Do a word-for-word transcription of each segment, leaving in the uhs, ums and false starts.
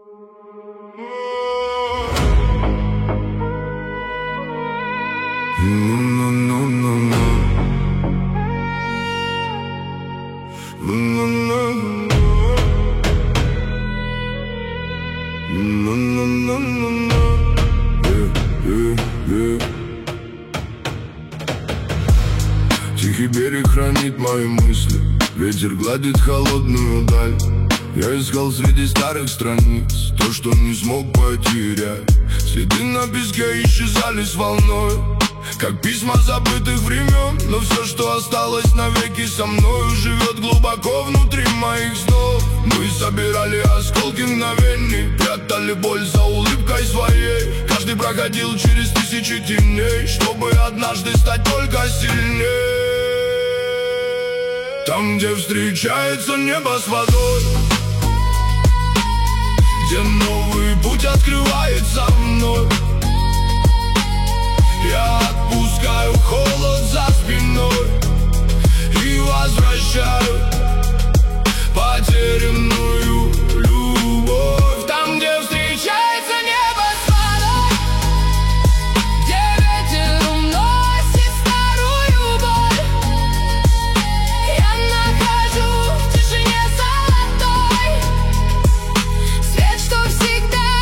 Тихий берег хранит мои мысли, ветер гладит холодную даль. Я искал среди старых страниц то, что не смог потерять. Следы на песке исчезали с волной, как письма забытых времен. Но все, что осталось навеки со мною, живет глубоко внутри моих снов. Мы собирали осколки мгновений, прятали боль за улыбкой своей. Каждый проходил через тысячи теней, чтобы однажды стать только сильнее. Там, где встречается небо с водой, где новый путь открывается мной, я отпускаю холод за спиной и возвращаю потерянную любовь. Там, где встречается небо с водой, где ветер уносит старую боль, я нахожу в тишине золотой свет, что всегда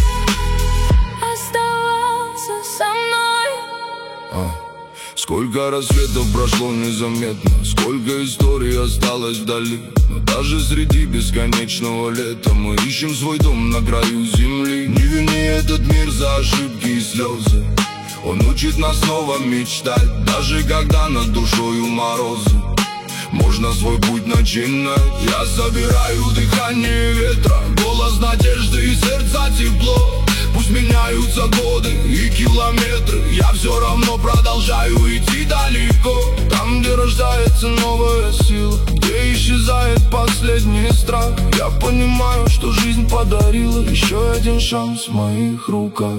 оставался со мной. А, сколько рассветов прошло незаметно, сколько историй осталось вдали. Но даже среди бесконечного лета мы ищем свой дом на краю земли. Не вини этот мир за ошибки и слезы, он учит нас снова мечтать. Даже когда над душою морозы, можно свой путь начинать. Я собираю дыхание ветра, голос надежды и сердца тепло. Пусть меняются годы и километры, я все равно продолжаю идти далеко. Там, где рождается новая сила, где исчезает последний страх, я понимаю, что жизнь подарила еще один шанс в моих руках.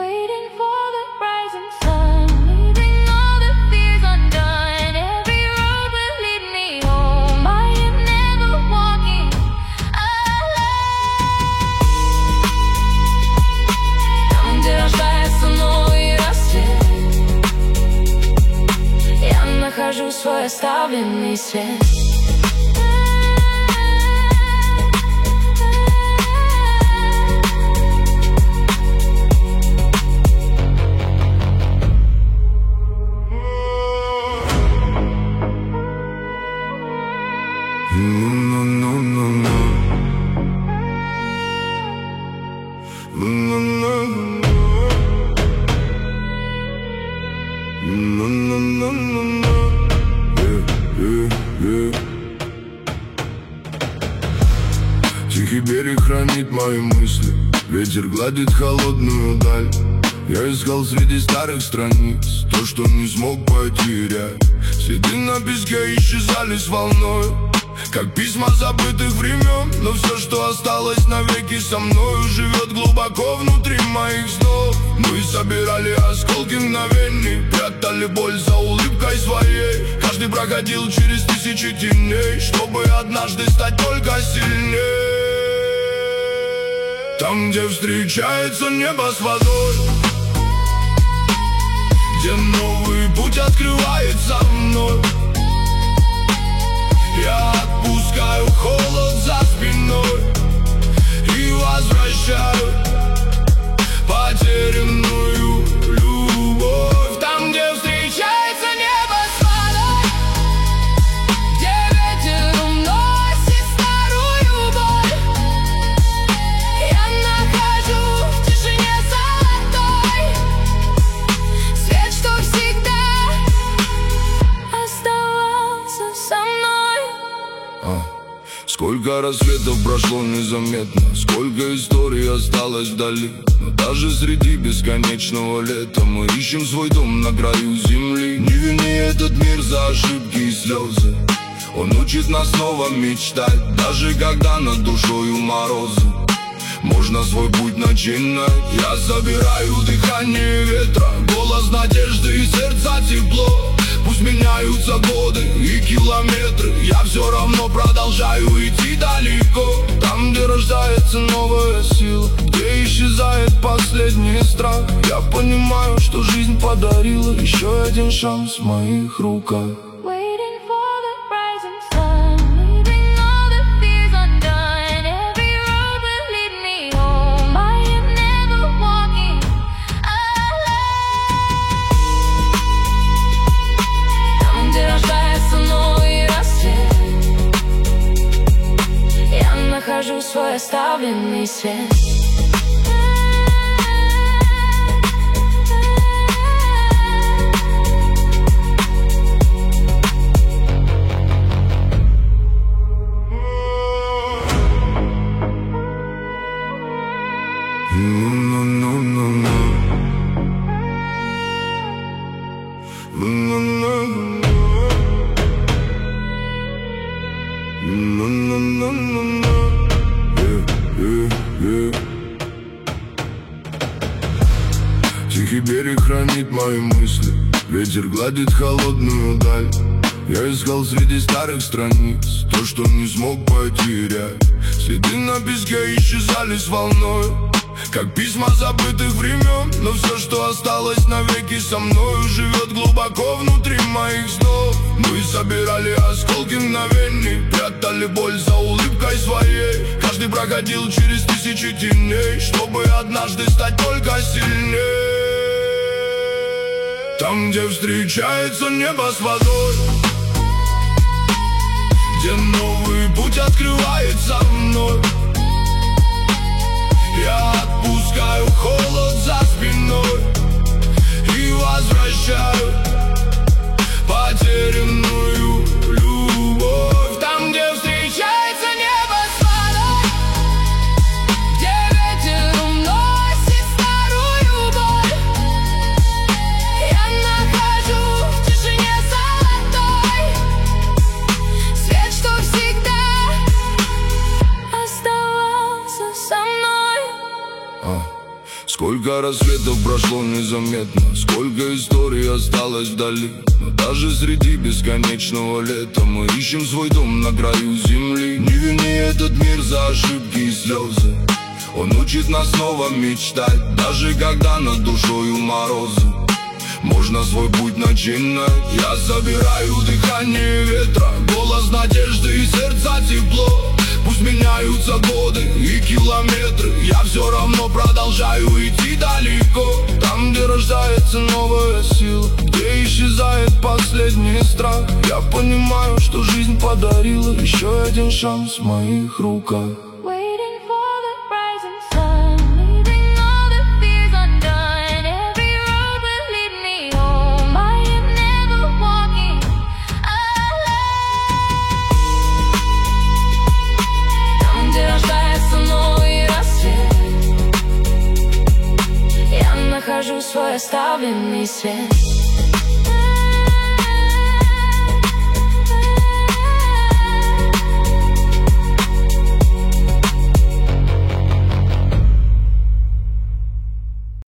Нахожу свой оставленный свет. Тихий берег хранит мои мысли, ветер гладит холодную даль. Я искал среди старых страниц то, что не смог потерять. Следы на песке исчезали с волной, как письма забытых времен. Но все, что осталось навеки со мною, живет глубоко внутри моих снов. Мы собирали осколки мгновений, прятали боль за улыбкой своей. Каждый проходил через тысячи теней, чтобы однажды стать только сильнее. Там, где встречается небо с водой, где новый путь открывается мной, я отпускаю холод за спиной и возвращаю потерянную любовь. Там, где встречается небо с водой, где ветер уносит старую боль, я нахожу в тишине золотой свет, что всегда оставался со мной. А, сколько рассветов прошло незаметно, сколько историй осталось вдали. Но даже среди бесконечного лета мы ищем свой дом на краю земли. Не вини этот мир за ошибки и слезы, он учит нас снова мечтать. Даже когда над душою морозы, можно свой путь начинать. Я собираю дыхание ветра, голос надежды и сердца тепло. Пусть меняются годы и километры, я все равно продолжаю идти далеко. Там, где рождается новая сила, страх. Я понимаю, что жизнь подарила еще один шанс в моих руках. Нахожу свой оставленный свет. Тихий берег хранит мои мысли, ветер гладит холодную даль. Я искал среди старых страниц то, что не смог потерять. Следы на песке исчезали с волной, как письма забытых времен. Но все, что осталось навеки со мною, живет глубоко внутри моих снов. Мы собирали осколки мгновений, прятали боль за улыбкой своей. Каждый проходил через тысячи теней, чтобы однажды стать только сильнее. Там, где встречается небо с водой, где новый путь открывается вновь, я отпускаю холод за спиной и возвращаю потерянную любовь. Там, где встречается небо с водой, где ветер уносит старую боль, я нахожу в тишине золотой свет, что всегда оставался со мной. а. Сколько рассветов прошло незаметно, сколько историй осталось вдали. Но даже среди бесконечного лета мы ищем свой дом на краю земли. Не вини этот мир за ошибки и слезы, он учит нас снова мечтать. Даже когда над душою морозы, можно свой путь начинать. Я забираю дыхание ветра, голос надежды и сердца тепло. Пусть меняются годы и километры, я все равно продолжаю идти далеко. Там, где рождается новая сила, где исчезает последний страх. Я понимаю, что жизнь подарила еще один шанс в моих руках. Нахожу свой оставленный свет.